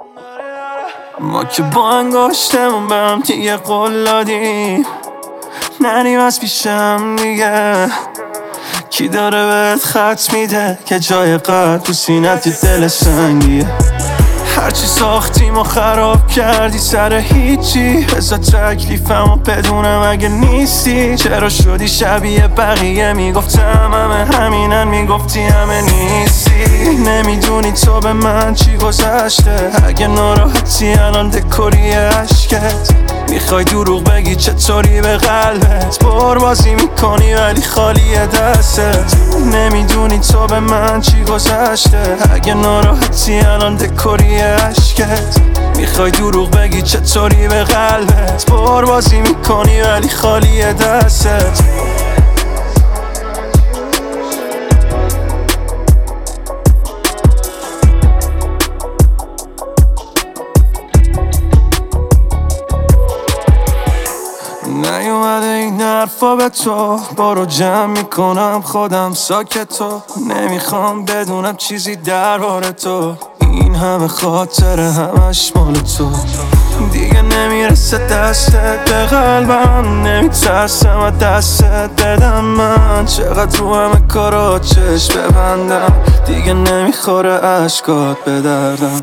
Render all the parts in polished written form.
ما که با انگاشتمون به هم دیگه قول دادیم نریم از پیشم دیگه. کی داره بهت خط میده که جای قلب تو سینت دل سنگیه؟ هرچی ساختیم و خراب کردی سر هیچی. بذار تکلیفمو بدونم اگه نیستی. چرا شدی شبیه بقیه؟ میگفتم همه همینن، میگفتی همه نیستی. نمیدونی تو به من چی گذشته. اگه ناراحتی الان دکوری عشقت. میخوای دروغ بگی چطوری به قلبت. بازی میکنی ولی خالی دستت. نمیدونی تو به من چی گذشته. اگه ناراحتی الان دکوری عشقت. میخوای دروغ بگی چطوری به قلبت. بازی میکنی ولی خالی دستت. نیومده این حرفا به تو. برو جمع میکنم خودم ساکتو. نمیخوام بدونم چیزی درباره تو. این همه خاطره همش مال تو. دیگه نمیرسه دستت به قلبم. نمیترسم از دستت بدم من. چقدر رو همه کارا چشم ببندم. دیگه نمیخوره عشقات به دردم.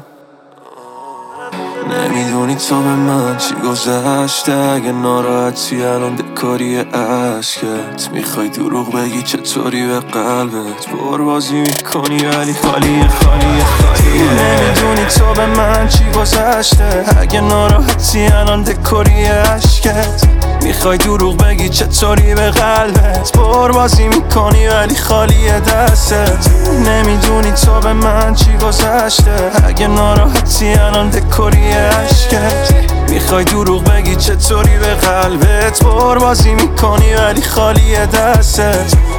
نمیدونی تو به من چی گذشته. اگه ناراحتی الان دکوری عشقت. میخوای دروغ بگی چطوری به قلبت. بازی میکنی ولی خالی. نمیدونی تو به من چی گذشته. اگه ناراحتی الان دکوری عشقت. میخوای دروغ بگی چطوری به قلبت. بازی میکنی ولی خالی دستت. نمیدونی تو به من چی گذشته. اگه ناراحتی الان دکوری عشقت. میخوای دروغ بگی چطوری به قلبت. بازی میکنی ولی خالی دستت.